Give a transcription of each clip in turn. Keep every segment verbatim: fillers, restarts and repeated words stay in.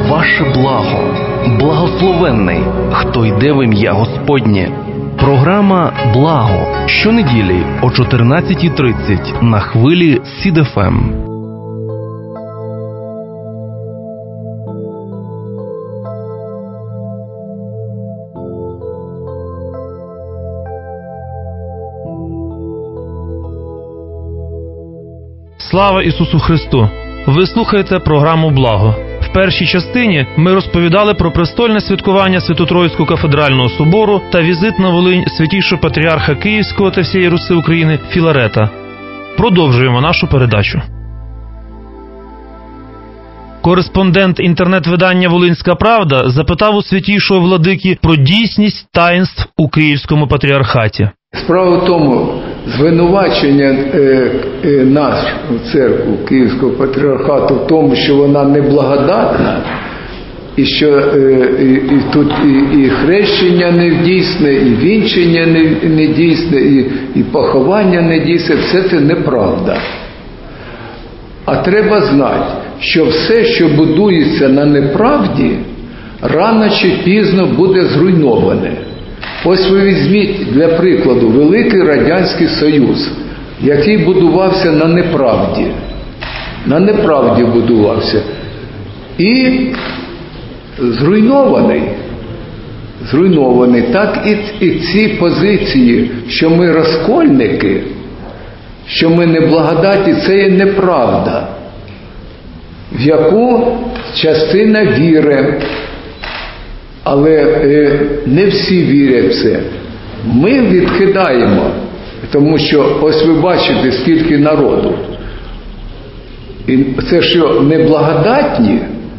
ваше благо. Благословенний, хто йде в ім'я Господнє. Програма «Благо» щонеділі о чотирнадцятій тридцять на хвилі Сід еф ем. Слава Ісусу Христу! Ви слухаєте програму «Благо». В першій частині ми розповідали про престольне святкування Свято-Троїцького кафедрального собору та візит на Волинь святійшого патріарха Київського та всієї Руси України Філарета. Продовжуємо нашу передачу. Кореспондент інтернет-видання «Волинська правда» запитав у святійшого владики про дійсність таїнств у Київському патріархаті. Справа в тому, звинувачення е, е, нас, церкву Київського патріархату, в тому, що вона неблагодатна, і що е, і, і тут і, і хрещення не дійсне, і вінчення не, не дійсне, і, і поховання не дійсне, все це неправда. А треба знати, що все, що будується на неправді, рано чи пізно буде зруйноване. Ось ви візьміть, для прикладу, Великий Радянський Союз, який будувався на неправді. На неправді будувався. І зруйнований. Зруйнований. Так і, і ці позиції, що ми розкольники, що ми неблагодаті, це є неправда, в яку частина віри. Але е, не всі вірять в це. Ми відкидаємо, тому що ось ви бачите, скільки народу. І це що, неблагодатні?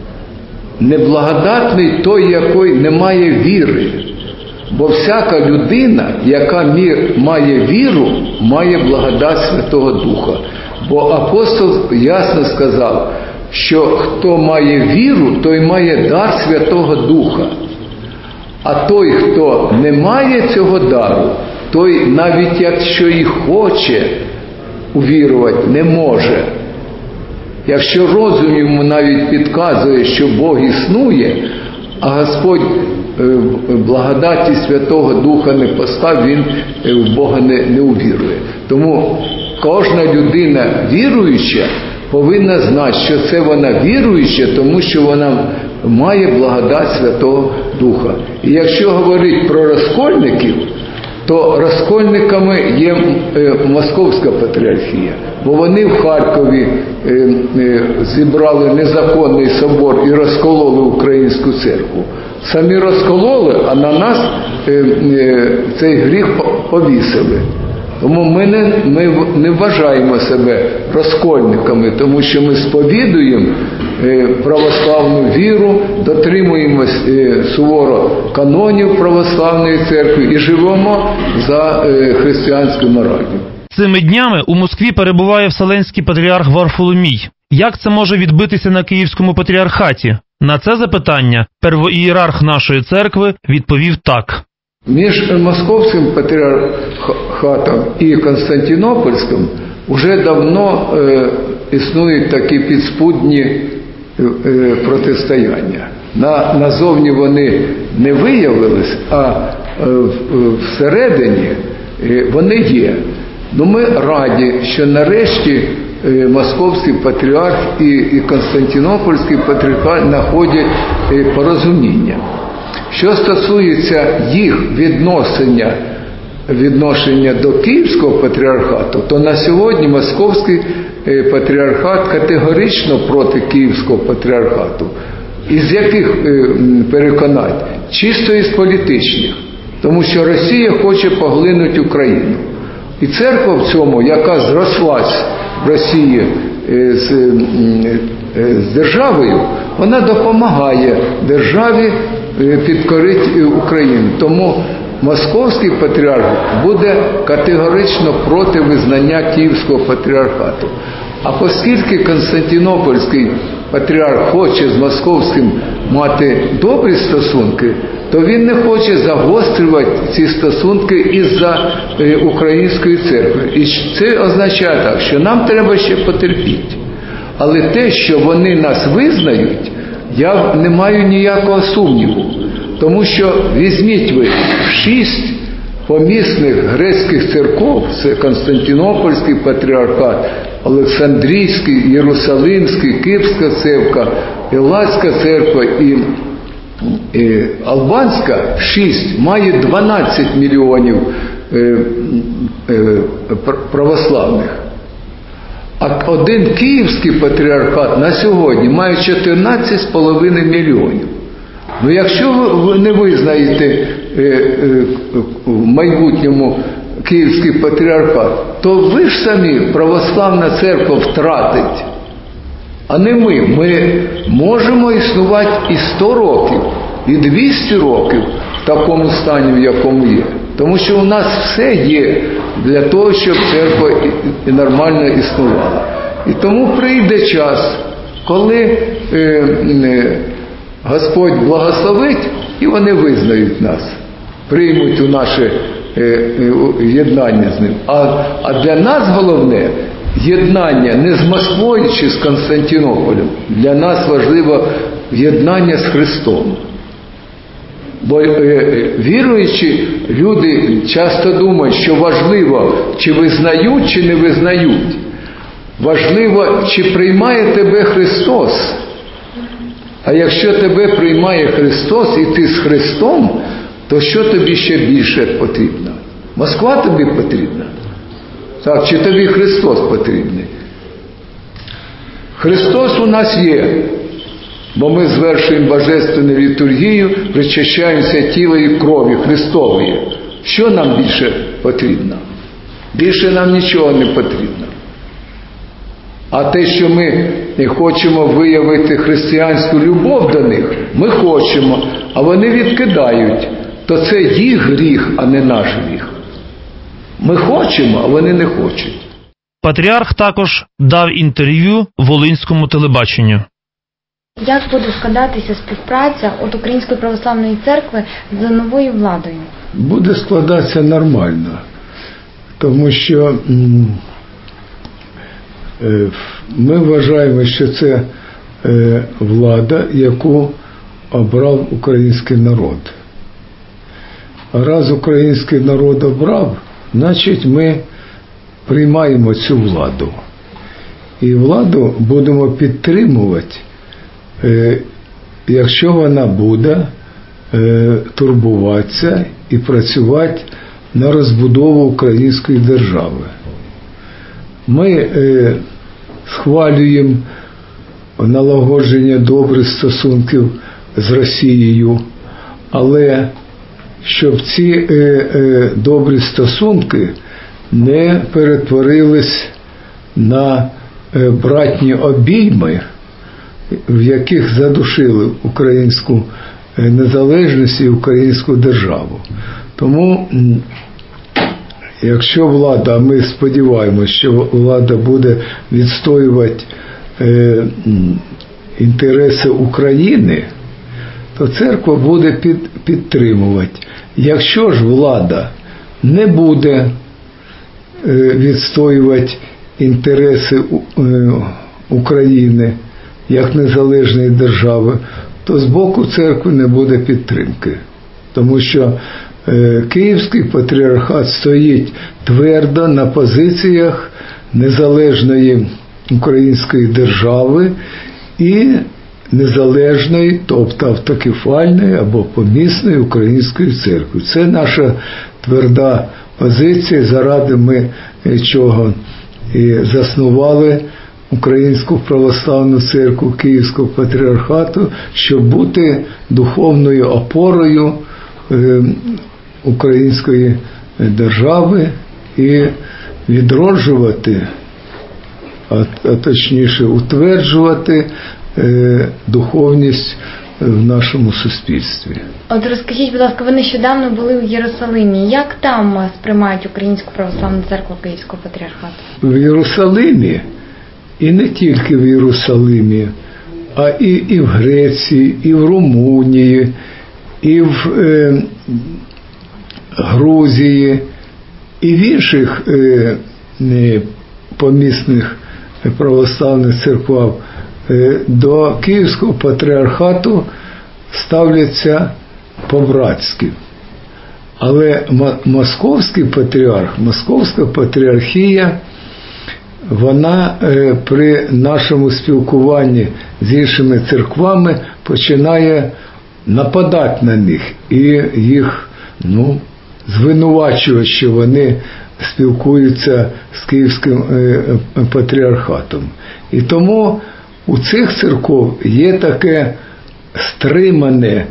Неблагодатний той, який не має віри. Бо всяка людина, яка має віру, має благодать Святого Духа. Бо апостол ясно сказав, що хто має віру, той має дар Святого Духа. А той, хто не має цього дару, той навіть якщо і хоче увірувати, не може. Якщо розум йому навіть підказує, що Бог існує, а Господь благодаті Святого Духа не постав, він в Бога не, не увірує. Тому кожна людина віруюча повинна знати, що це вона віруюча, тому що вона має благодать Святого Духа. І якщо говорити про розкольників, то розкольниками є Московська патріархія, бо вони в Харкові зібрали незаконний собор і розкололи українську церкву. Самі розкололи, а на нас цей гріх повісили. Тому ми не, ми не вважаємо себе розкольниками, тому що ми сповідуємо православну віру, дотримуємось суворо канонів православної церкви і живемо за християнською моралью. Цими днями у Москві перебуває Вселенський патріарх Варфоломій. Як це може відбитися на Київському патріархаті? На це запитання первоієрарх нашої церкви відповів так. Між Московським патріархатом і Константинопольським вже давно е, існують такі підспудні е, протистояння. На, назовні вони не виявились, а е, всередині е, вони є. Ну, ми раді, що нарешті е, Московський патріарх і, і Константинопольський патріархат знаходять е, порозуміння. Що стосується їх відношення, відношення до Київського патріархату, то на сьогодні Московський патріархат категорично проти Київського патріархату. Із яких переконань? Чисто із політичних. Тому що Росія хоче поглинути Україну. І церква в цьому, яка зрослась в Росії з, з державою, вона допомагає державі підкорити Україну. Тому Московський патріарх буде категорично проти визнання Київського патріархату. А оскільки Константинопольський патріарх хоче з Московським мати добрі стосунки, то він не хоче загострювати ці стосунки із-за української церкви. І це означає так, що нам треба ще потерпіти. Але те, що вони нас визнають, Я не маю ніякого сумніву, тому що візьміть ви шість помісних грецьких церков, це Константинопольський патріархат, Олександрійський, Єрусалимський, Київська церква, Елладська церква і, і Албанська, шість, має дванадцять мільйонів е, е, православних. А один Київський патріархат на сьогодні має чотирнадцять з половиною мільйонів. Ну, якщо ви не визнаєте е, е, в майбутньому Київський патріархат, то ви ж самі, православна церква, втратить. А не ми. Ми можемо існувати і сто років, і двісті років в такому стані, в якому є. Тому що у нас все є для того, щоб церква і нормально існувала. І тому прийде час, коли е, е, Господь благословить, і вони визнають нас, приймуть у наше е, е, єднання з ним. А, а для нас головне єднання не з Москвою чи з Константинополем. Для нас важливо єднання з Христом. Бо е, віруючі люди часто думають, що важливо, чи визнають, чи не визнають. Важливо, чи приймає тебе Христос. А якщо тебе приймає Христос і ти з Христом, то що тобі ще більше потрібно? Москва тобі потрібна? Так, чи тобі Христос потрібний? Христос у нас є. Бо ми звершуємо божественну літургію, причащаємося тіла і крові Христової. Що нам більше потрібно? Більше нам нічого не потрібно. А те, що ми хочемо виявити християнську любов до них, ми хочемо, а вони відкидають. То це їх гріх, а не наш гріх. Ми хочемо, а вони не хочуть. Патріарх також дав інтерв'ю Волинському телебаченню. Як буде складатися співпраця от Української православної церкви з новою владою? Буде складатися нормально, тому що ми вважаємо, що це влада, яку обрав український народ. А раз український народ обрав, значить ми приймаємо цю владу. І владу будемо підтримувати, якщо вона буде турбуватися і працювати на розбудову української держави. Ми схвалюємо налагодження добрих стосунків з Росією, але щоб ці добрі стосунки не перетворились на братні обійми, в яких задушили українську незалежність і українську державу. Тому, якщо влада, а ми сподіваємося, що влада буде відстоювати е, інтереси України, то церква буде під, підтримувати. Якщо ж влада не буде е, відстоювати інтереси е, України як незалежної держави, то з боку церкви не буде підтримки. Тому що е, Київський патріархат стоїть твердо на позиціях незалежної української держави і незалежної, тобто автокефальної або помісної української церкви. Це наша тверда позиція, заради ми чого і заснували Українську православну церкву Київського патріархату, щоб бути духовною опорою української держави і відроджувати, а точніше утверджувати духовність в нашому суспільстві. От розкажіть, будь ласка, ви нещодавно були в Єрусалимі. Як там сприймають Українську православну церкву Київського патріархату? В Єрусалимі, і не тільки в Єрусалимі, а і, і в Греції, і в Румунії, і в е, Грузії, і в інших е, помісних православних церквах до Київського патріархату ставляться по-братськи. Але московський патріарх, московська патріархія, вона при нашому спілкуванні з іншими церквами починає нападати на них і їх, ну, звинувачувати, що вони спілкуються з Київським патріархатом. І тому у цих церков є таке стримане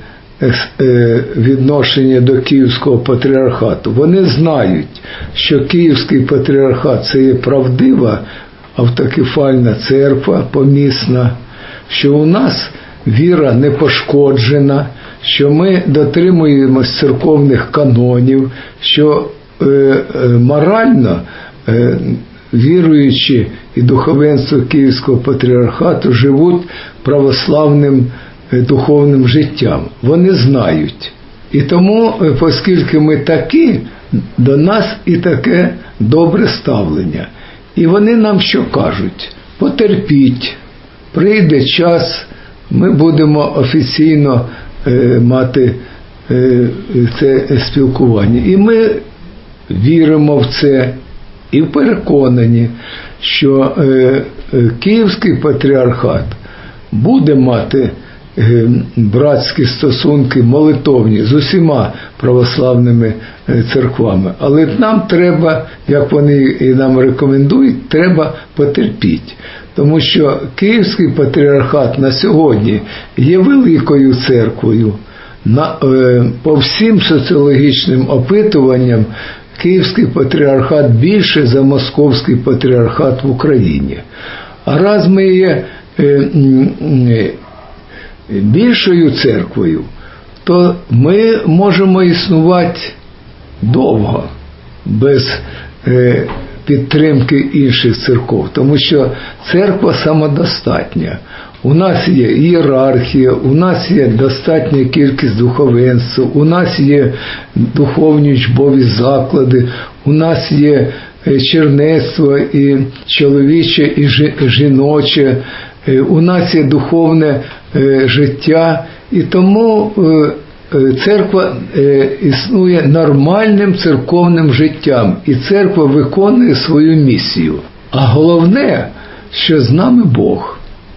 відношення до Київського патріархату. Вони знають, що Київський патріархат – це є правдива автокефальна церква помісна, що у нас віра не пошкоджена, що ми дотримуємось церковних канонів, що е, е, морально е, віруючі і духовенство Київського патріархату живуть православним е, духовним життям. Вони знають. І тому, е, оскільки ми такі, до нас і таке добре ставлення. І вони нам що кажуть? Потерпіть, прийде час, ми будемо офіційно е, мати е, це спілкування. І ми віримо в це і переконані, що е, е, Київський патріархат буде мати е, братські стосунки молитовні з усіма православними е, церквами. Але нам треба, як вони і нам рекомендують, треба потерпіти. Тому що Київський патріархат на сьогодні є великою церквою. На, е, по всім соціологічним опитуванням Київський патріархат більше за Московський патріархат в Україні. А раз ми є е, е, більшою церквою, то ми можемо існувати довго, без е, підтримки інших церков, тому що церква самодостатня. У нас є ієрархія, у нас є достатня кількість духовенства, у нас є духовні учбові заклади, у нас є чернецтво і чоловіче, і жіноче, у нас є духовне життя, і тому церква існує нормальним церковним життям, і церква виконує свою місію. А головне, що з нами Бог.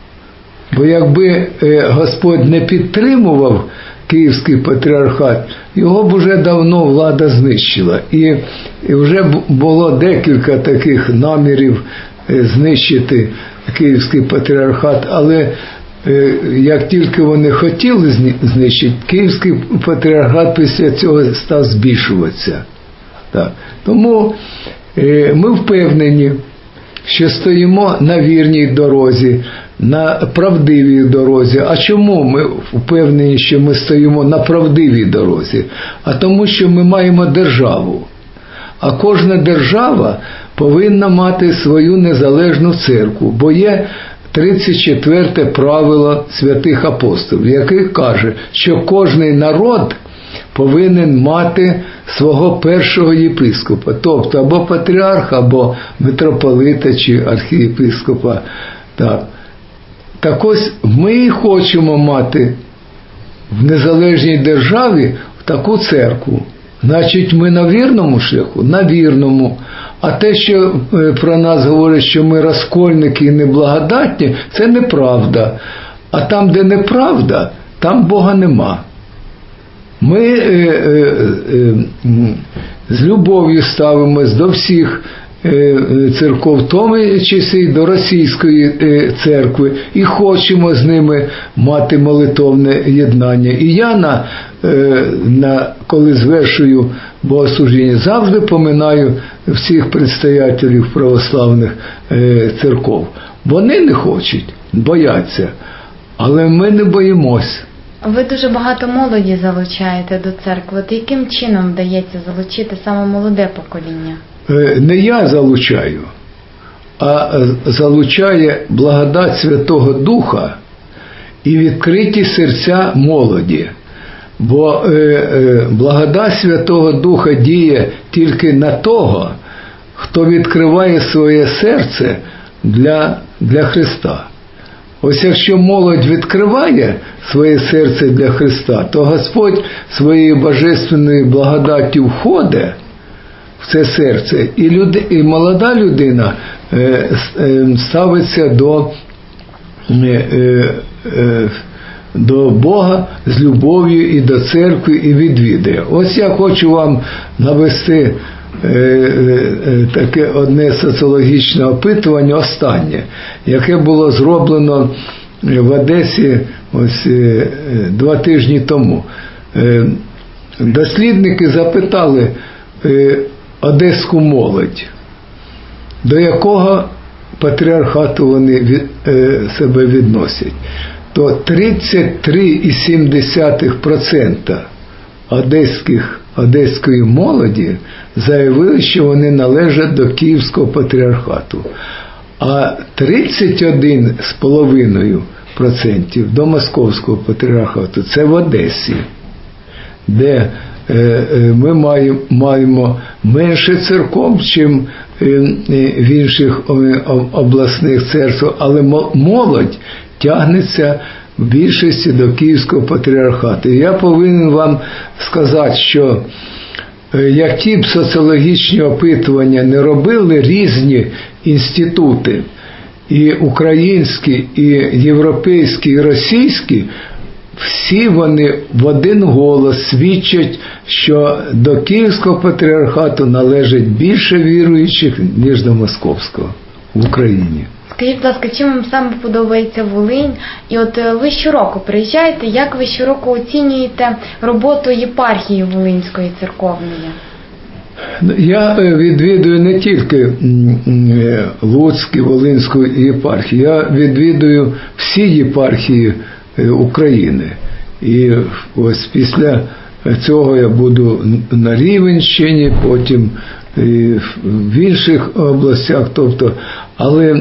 Бо якби Господь не підтримував Київський патріархат, його б вже давно влада знищила. І вже було декілька таких намірів знищити Київський патріархат, але як тільки вони хотіли знищити, Київський патріархат після цього став збільшуватися. Так. Тому ми впевнені, що стоїмо на вірній дорозі, на правдивій дорозі. А чому ми впевнені, що ми стоїмо на правдивій дорозі? А тому, що ми маємо державу. А кожна держава повинна мати свою незалежну церкву, бо є тридцять четверте правило святих апостолів, яке каже, що кожний народ повинен мати свого першого єпископа, тобто або патріарха, або митрополита чи архієпископа. Так. Так ось ми хочемо мати в незалежній державі таку церкву. Значить, ми на вірному шляху? На вірному. А те, що про нас говорять, що ми розкольники і неблагодатні, це неправда. А там, де неправда, там Бога нема. Ми е, е, е, з любов'ю ставимось до всіх е, церков, в тому числі й до російської е, церкви, і хочемо з ними мати молитовне єднання. І я, на, е, на, коли звершую богослужіння, завжди поминаю всіх предстоятелів православних е, церков. Вони не хочуть, бояться, але ми не боїмось. Ви дуже багато молоді залучаєте до церкви. От яким чином вдається залучити саме молоде покоління? Не я залучаю, а залучає благодать Святого Духа і відкриті серця молоді. Бо благодать Святого Духа діє тільки на того, хто відкриває своє серце для, для Христа. Ось якщо молодь відкриває своє серце для Христа, то Господь своєю божественною благодаттю входить в це серце, і, люди, і молода людина е, е, ставиться до, е, е, до Бога з любов'ю і до церкви, і відвідує. Ось я хочу вам навести е, е, таке одне соціологічне опитування, останнє, яке було зроблено в Одесі ось е, два тижні тому. Е, дослідники запитали е, одеську молодь, до якого патріархату вони від, е, себе відносять, то тридцять три цілих сім десятих відсотка одеських, одеської молоді заявили, що вони належать до Київського патріархату, а тридцять один цілих п'ять десятих відсотка до Московського патріархату. Це в Одесі, де ми маємо, маємо менше церков, чим в інших обласних церквах, але молодь тягнеться в більшості до Київського патріархату. І я повинен вам сказати, що які б соціологічні опитування не робили різні інститути, і українські, і європейські, і російські, всі вони в один голос свідчать, що до Київського патріархату належить більше віруючих, ніж до Московського в Україні. Скажіть, будь ласка, чим вам саме подобається Волинь? І от ви щороку приїжджаєте, як ви щороку оцінюєте роботу єпархії Волинської церковної? Я відвідую не тільки Луцьку, Волинську єпархію, я відвідую всі єпархії України. І ось після цього я буду на Рівненщині, потім в інших областях, тобто, але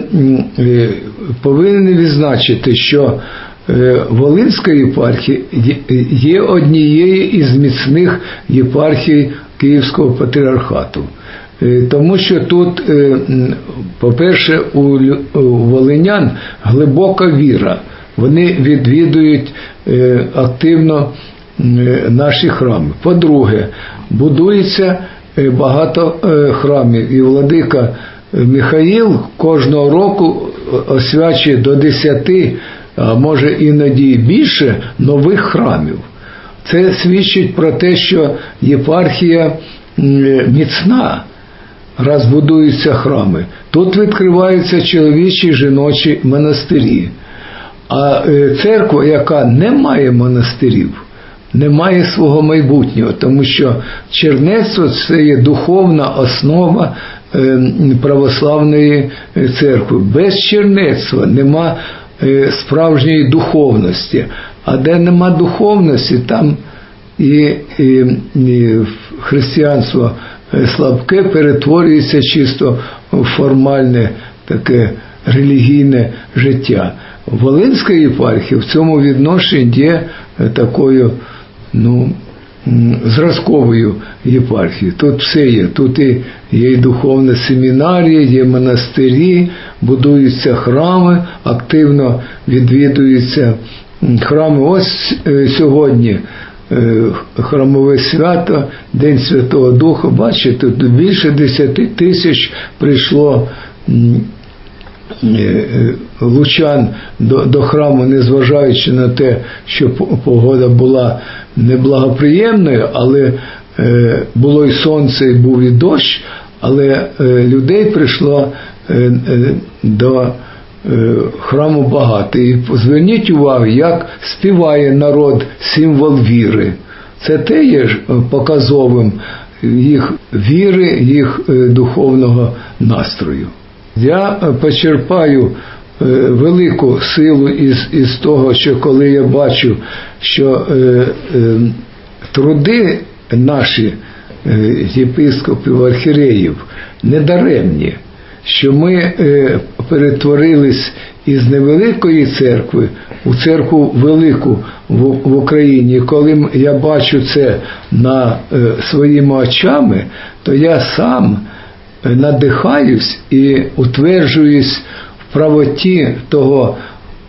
повинен відзначити, що Волинська єпархія є однією із міцних єпархій Київського патріархату. Тому що тут, по-перше, у волинян глибока віра. Вони відвідують активно наші храми. По-друге, будується багато храмів, і владика Михаїл кожного року освячує до десяти, а може іноді і більше, нових храмів. Це свідчить про те, що єпархія міцна, раз будуються храми. Тут відкриваються чоловічі і жіночі монастирі. А церква, яка не має монастирів, не має свого майбутнього, тому що чернецтво – це є духовна основа православної церкви. Без чернецтва нема справжньої духовності. А де нема духовності, там і, і, і християнство слабке перетворюється чисто в формальне таке релігійне життя. Волинська єпархія в цьому відношенні є такою, ну, зразковою єпархією. Тут все є. Тут і є і духовна семінарія, є монастирі, будуються храми, активно відвідуються храми. Ось сьогодні храмове свято, День Святого Духа. Бачите, тут більше десяти тисяч прийшло лучан до, до храму, незважаючи на те, що погода була неблагоприємною, але е, було і сонце, і був і дощ, але е, людей прийшло е, е, до е, храму багато. І зверніть увагу, як співає народ символ віри. Це те є показовим їх віри, їх е, духовного настрою. Я почерпаю велику силу із, із того, що коли я бачу, що е, е, труди наші е, єпископів, архієреїв недаремні, що ми е, перетворились із невеликої церкви у церкву велику в, в Україні. Коли я бачу це на е, своїми очами, то я сам надихаюсь і утверджуюсь в правоті того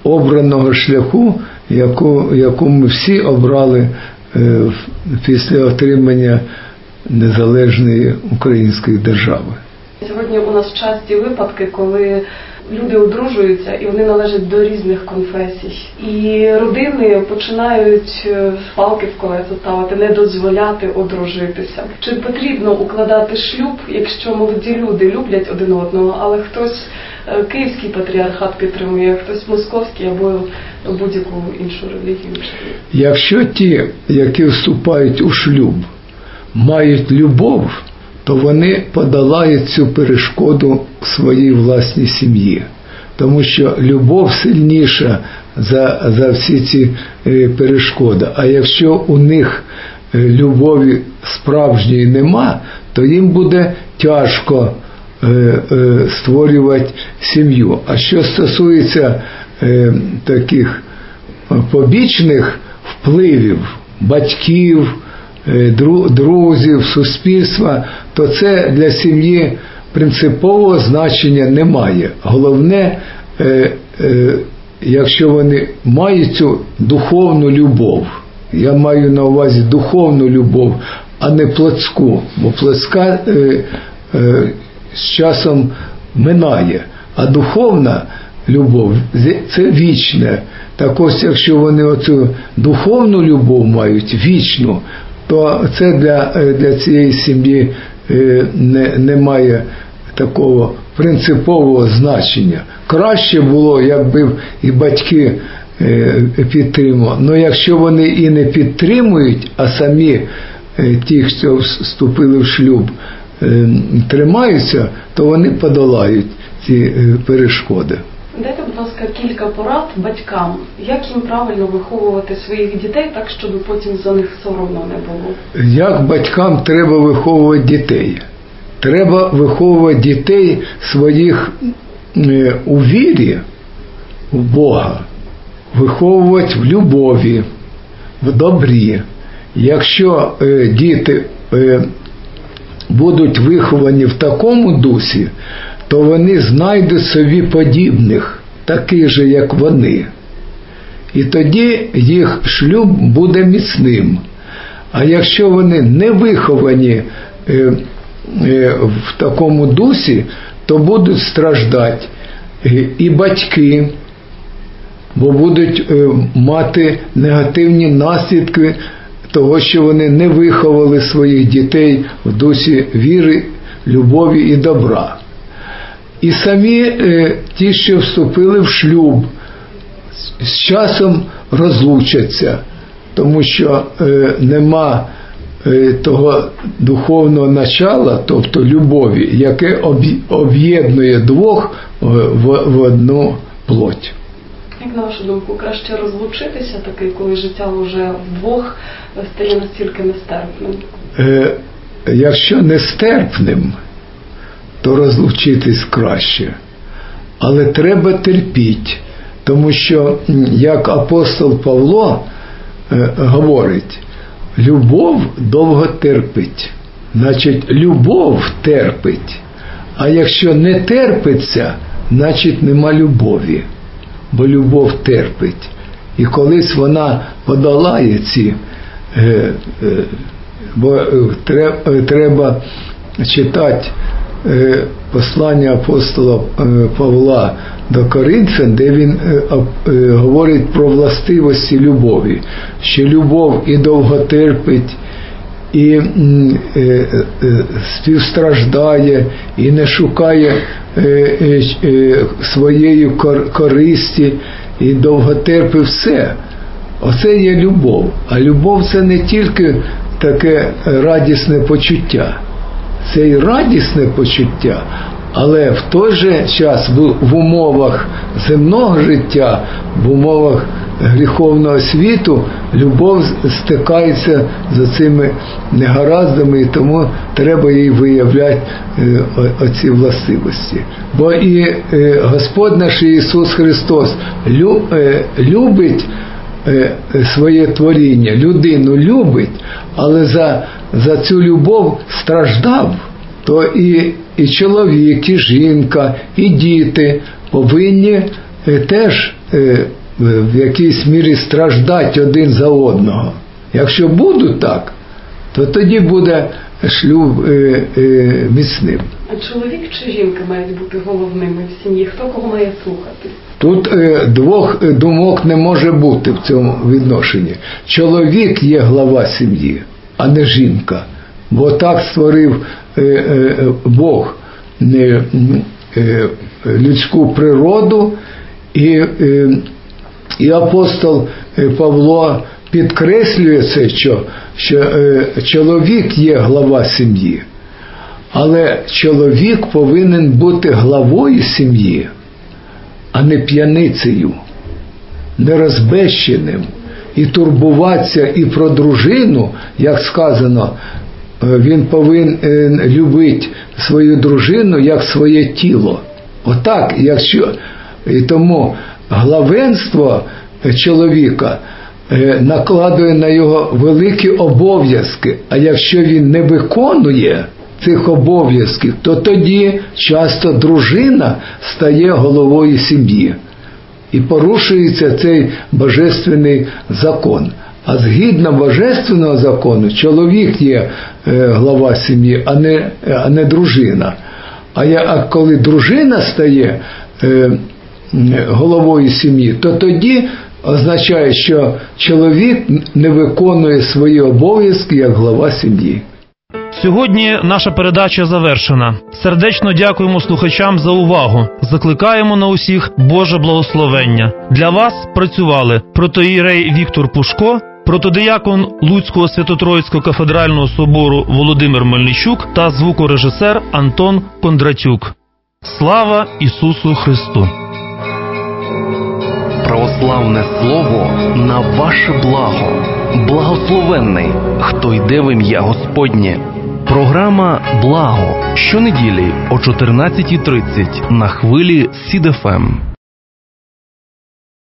обраного шляху, яку, яку ми всі обрали е, після отримання незалежної української держави. Сьогодні у нас часті випадки, коли люди одружуються і вони належать до різних конфесій. І родини починають палки в колеса ставити, не дозволяти одружитися. Чи потрібно укладати шлюб, якщо молоді люди люблять один одного, але хтось Київський патріархат підтримує, хтось московський або будь-яку іншу релігію? Якщо ті, які вступають у шлюб, мають любов, то вони подолають цю перешкоду в своїй власній сім'ї. Тому що любов сильніша за, за всі ці е, перешкоди. А якщо у них е, любові справжньої нема, то їм буде тяжко е, е, створювати сім'ю. А що стосується е, таких побічних впливів батьків, друзів, суспільства, то це для сім'ї принципового значення не має. Головне, е, е, якщо вони мають цю духовну любов, я маю на увазі духовну любов, а не плотську, бо плотська е, е, з часом минає, а духовна любов – це вічне. Так ось, якщо вони оцю духовну любов мають, вічну, то це для, для цієї сім'ї не, не має такого принципового значення. Краще було, якби і батьки підтримували. Але якщо вони і не підтримують, а самі ті, хто вступили в шлюб, тримаються, то вони подолають ці перешкоди. Дайте, будь ласка, кілька порад батькам, як їм правильно виховувати своїх дітей так, щоб потім за них соромно не було. Як батькам треба виховувати дітей? Треба виховувати дітей своїх у вірі в Бога, виховувати в любові, в добрі. Якщо е, діти е, будуть виховані в такому дусі, то вони знайдуть собі подібних, таких же, як вони. І тоді їх шлюб буде міцним. А якщо вони не виховані е, е, в такому дусі, то будуть страждати і батьки, бо будуть е, мати негативні наслідки того, що вони не виховали своїх дітей в дусі віри, любові і добра. І самі е, ті, що вступили в шлюб, з часом розлучаться, тому що е, нема е, того духовного начала, тобто любові, яке об'єднує двох в, в одну плоть. Як на вашу думку, краще розлучитися таки, коли життя вже вдвох стає настільки нестерпним? Е, якщо нестерпним, то розлучитись краще. Але треба терпіти, тому що, як апостол Павло е, говорить, любов довго терпить. Значить, любов терпить. А якщо не терпиться, значить нема любові. Бо любов терпить. І колись вона подолає ці, е, е, бо треба, треба читати е, послання апостола е, Павла до Коринфян, де він е, е, говорить про властивості любові, що любов і довго терпить, і е, е, співстраждає, і не шукає е, е, е, своєї кор, користі, і довго терпить все. Оце є любов. А любов – це не тільки таке радісне почуття. Це і радісне почуття, але в той же час в умовах земного життя, в умовах гріховного світу, любов стикається з цими негараздами, і тому треба їй виявляти е, оці властивості. Бо і е, Господь наш Ісус Христос лю, е, любить е, своє творіння, людину любить, але за, за цю любов страждав. То і, і чоловік, і жінка, і діти повинні е, теж в якійсь мірі страждати один за одного. Якщо будуть так, то тоді буде шлюб е, е, міцним. А чоловік чи жінка мають бути головними в сім'ї? Хто кого має слухати? Тут е, двох думок не може бути в цьому відношенні. Чоловік є глава сім'ї, а не жінка. Бо так створив е, е, Бог е, е, людську природу, і, е, і апостол Павло підкреслює це, що, що е, чоловік є глава сім'ї, але чоловік повинен бути главою сім'ї, а не п'яницею, не розбещеним, і турбуватися і про дружину, як сказано, він повинен любити свою дружину як своє тіло. Отак, якщо і тому главенство чоловіка накладує на його великі обов'язки, а якщо він не виконує цих обов'язків, то тоді часто дружина стає головою сім'ї. І порушується цей божественний закон. А згідно божественного закону, чоловік є глава сім'ї, а не, а не дружина. А, я, а коли дружина стає е, головою сім'ї, то тоді означає, що чоловік не виконує свої обов'язки як глава сім'ї. Сьогодні наша передача завершена. Сердечно дякуємо слухачам за увагу. Закликаємо на усіх Боже благословення. Для вас працювали протоієрей Віктор Пушко, протодиякон Луцького Свято-Троїцького кафедрального собору Володимир Мельничук та звукорежисер Антон Кондратюк. Слава Ісусу Христу! Православне слово на ваше благо. Благословенний, хто йде в ім'я Господнє. Програма «Благо» щонеділі о чотирнадцятій тридцять на хвилі Сід еф ем.